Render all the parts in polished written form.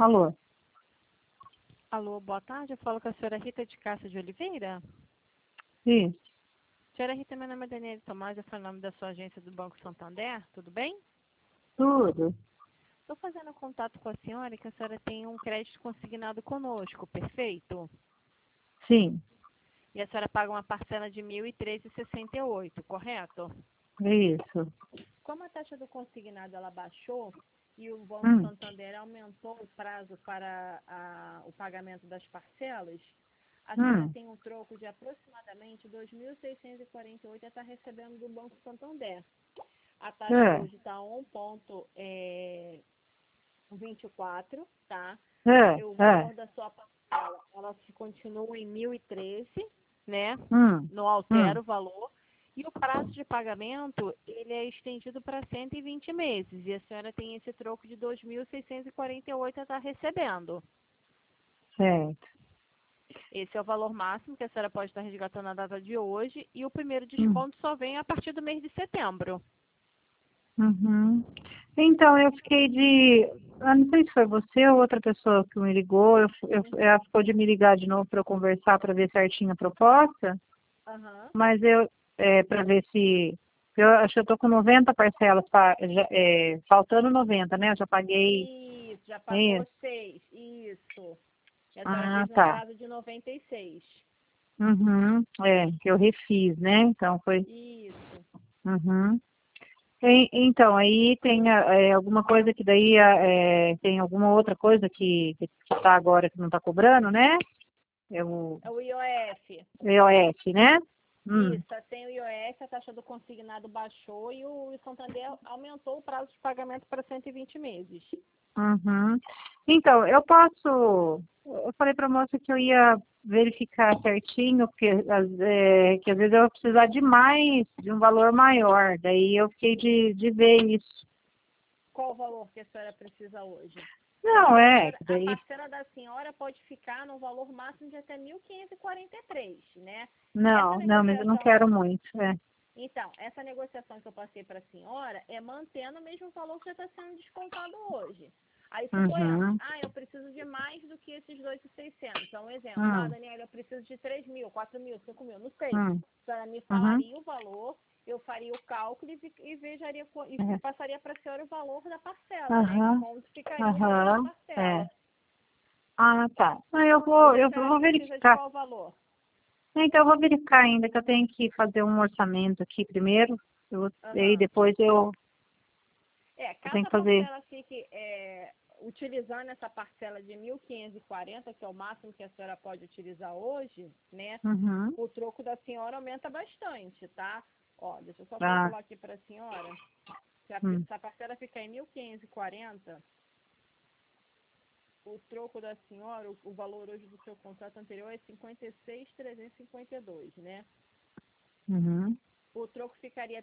Alô? Alô, boa tarde. Eu falo com a senhora Rita de Cássia de Oliveira. Isso. Senhora Rita, meu nome é Daniela Tomás, eu falo em nome da sua agência do Banco Santander, tudo bem? Tudo. Estou fazendo contato com a senhora que a senhora tem um crédito consignado conosco, perfeito? Sim, E a senhora paga uma parcela de R$ 1.013,68, correto? é isso. Como a taxa do consignado ela baixou e o Banco Hum, Santander aumentou o prazo para o pagamento das parcelas, a senhora hum, tem um troco de aproximadamente R$ 2.648 a estar recebendo do Banco Santander. A taxa é, hoje está 1,24, tá? O é, valor da sua parcela, ela se continua em 1.013, né? hum, Não altera o valor. E o prazo de pagamento, ele é estendido para 120 meses. E a senhora tem esse troco de 2.648 a estar recebendo. certo. Esse é o valor máximo que a senhora pode estar resgatando na data de hoje. E o primeiro Hum, desconto só vem a partir do mês de setembro. uhum. Então, eu fiquei de... Eu não sei se foi você ou outra pessoa que me ligou. Ela ficou de me ligar de novo para eu conversar, para ver certinho a proposta. Aham. Mas para ver se... Eu acho que eu tô com 90 parcelas, faltando 90, né? Eu já paguei Isso, já pagou isso. 6. Isso. E a senhora Ah, teve um tá. prazo de 96. Uhum. Que eu refiz, né? Então foi. Isso. Uhum. Então, aí tem alguma coisa que daí tem alguma outra coisa que tá agora que não está cobrando, né? É o É o IOF. EOF, né? Isso, tem o IOF, a taxa do consignado baixou e o Santander aumentou o prazo de pagamento para 120 meses. Uhum. Então, eu posso. Eu falei para a moça que eu ia verificar certinho, porque que às vezes eu vou precisar de mais, de um valor maior. Daí eu fiquei de ver isso. Qual o valor que a senhora precisa hoje? Não, que A daí. parcela da senhora pode ficar no valor máximo de até 1.543, né? Essa Não, não, mas eu não negociação, quero muito. então, essa negociação que eu passei para a senhora é mantendo o mesmo valor que já está sendo descontado hoje. Aí, suponhamos, Uhum. eu preciso de mais do que esses 2.600. Então, um exemplo, Hum, Daniela, eu preciso de 3.000, 4.000, 5.000, não sei. hum, A senhora me uhum. falaria o valor, eu faria o cálculo e vejaria, e É. passaria para a senhora o valor da parcela, né? De Aham, quanto ficaria o valor da aham, parcela. Ah, tá. Não, Hoje a eu senhora vou precisa de verificar. qual valor? Então, eu vou verificar ainda, que eu tenho que fazer um orçamento aqui primeiro. E Aham. depois eu tenho Caso que a fazer. parcela fique utilizando essa parcela de 1.540, que é o máximo que a senhora pode utilizar hoje, né? Uhum. O troco da senhora aumenta bastante, tá? Ó, deixa eu só Ah, calcular aqui para a senhora. hum. Se a parcela ficar em 1.540, o troco da senhora, o valor hoje do seu contrato anterior é 56.352, né? Uhum. O troco ficaria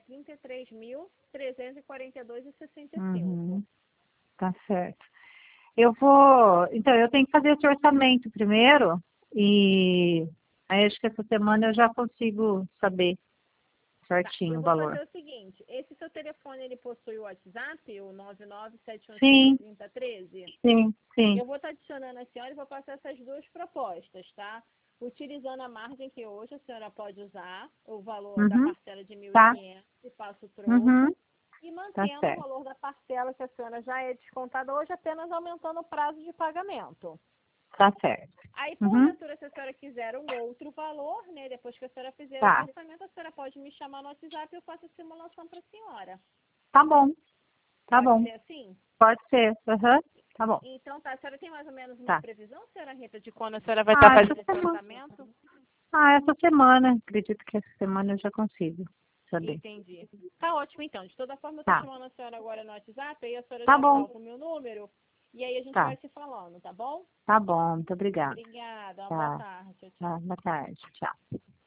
33.342,65. Uhum. Tá certo. Eu vou. Então, eu tenho que fazer esse orçamento primeiro. E aí acho que essa semana eu já consigo saber Tá, certinho eu o vou valor. fazer o seguinte, esse seu telefone, ele possui o WhatsApp, o Sim, 997153013? sim, sim. Eu vou estar adicionando a senhora e vou passar essas duas propostas, tá? Utilizando a margem que hoje a senhora pode usar, o valor da Uhum. parcela de mil e Tá. quinhentos e passa o Uhum. troco, e Tá mantendo o certo. valor da parcela que a senhora já é descontada hoje, apenas aumentando o prazo de pagamento. Tá certo. Aí, Uhum. porventura, se a senhora quiser um outro valor, né, depois que a senhora fizer esse Tá. orçamento, a senhora pode me chamar no WhatsApp e eu faço a simulação para a senhora. Tá bom. Tá Pode bom. ser assim? Pode ser. Uhum. Tá bom. Então, tá. A senhora tem mais ou menos uma Tá. previsão, senhora Rita, de quando a senhora vai estar Essa fazendo esse semana. orçamento? Essa semana. Acredito que essa semana eu já consigo saber. Entendi. Tá ótimo, então. De toda forma, eu tô Tá. chamando a senhora agora no WhatsApp, aí a senhora Tá já bom. salva o meu número, e aí a gente Tá. vai se falando, tá bom? Tá bom. Muito obrigada. Obrigada. Uma boa Tá. tarde. Tchau, tchau. Tá. Boa tarde. Tchau.